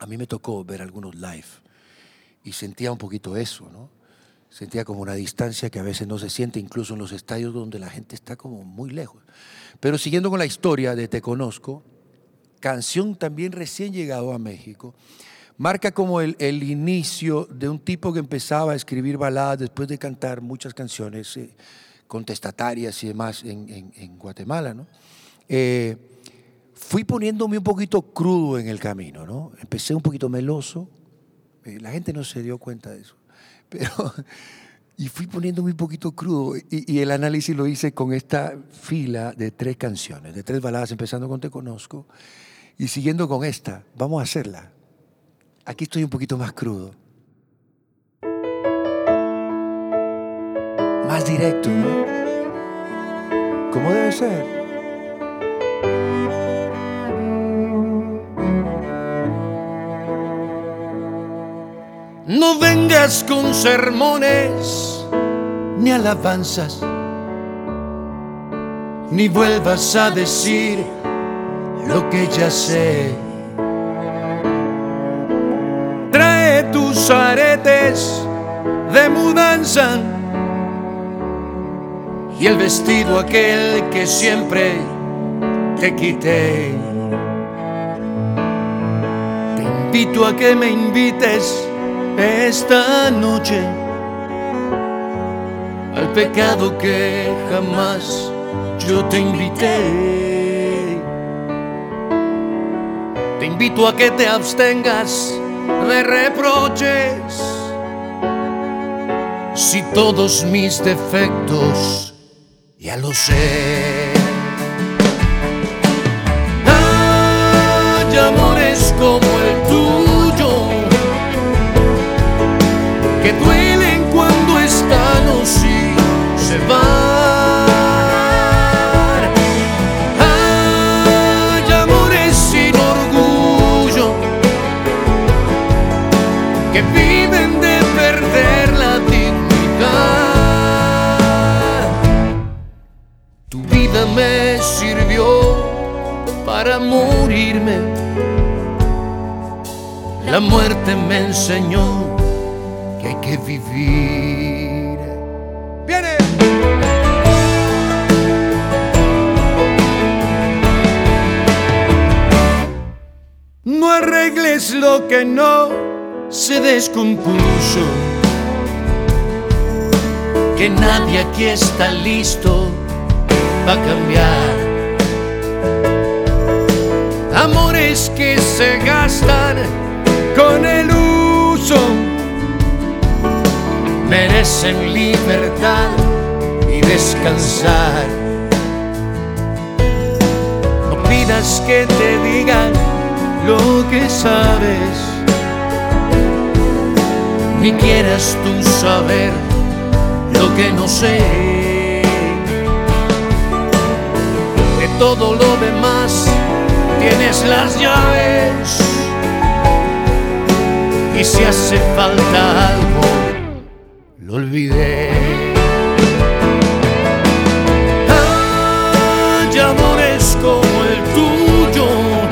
a mí me tocó ver algunos live y sentía un poquito eso, ¿no? Sentía como una distancia que a veces no se siente, incluso en los estadios donde la gente está como muy lejos. Pero siguiendo con la historia de Te Conozco, canción también recién llegado a México, marca como el inicio de un tipo que empezaba a escribir baladas después de cantar muchas canciones contestatarias y demás en Guatemala, ¿no? Fui poniéndome un poquito crudo en el camino, ¿no? Empecé un poquito meloso, la gente no se dio cuenta de eso, pero y fui poniéndome un poquito crudo y el análisis lo hice con esta fila de 3 canciones, de 3 baladas, empezando con Te Conozco y siguiendo con esta. Vamos a hacerla. Aquí estoy un poquito más crudo. Más directo, ¿no? Como debe ser. No vengas con sermones ni alabanzas, ni vuelvas a decir lo que ya sé. Trae tus aretes de mudanza y el vestido aquel que siempre te quité. Te invito a que me invites esta noche al pecado que jamás yo te invité. Te invito a que te abstengas de reproches, si todos mis defectos ya lo sé. Hay amores como el tuyo que duelen cuando están o si se van. Hay amores sin orgullo que viven de perder la dignidad. Tu vida me sirvió para morirme, la muerte me enseñó que hay que vivir. ¡Viene! No arregles lo que no se descompuso, que nadie aquí está listo para cambiar. Amores que se gastan con el uso merecen libertad y descansar. No pidas que te digan lo que sabes, ni quieras tú saber lo que no sé. De todo lo demás tienes las llaves, y si hace falta algo lo olvidé. Hay amores como el tuyo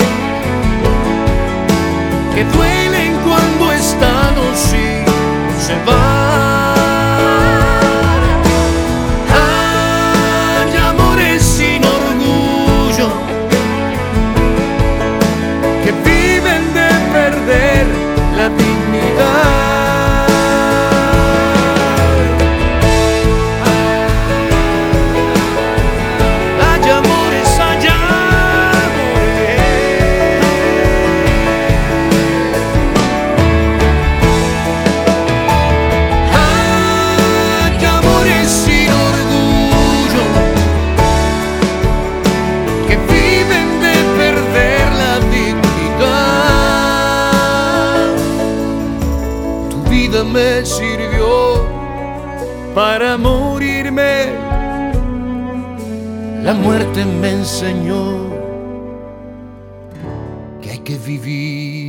que duelen cuando están o si se van. Hay amores sin orgullo que viven de perder la dignidad. Me sirvió para morirme, la muerte me enseñó que hay que vivir.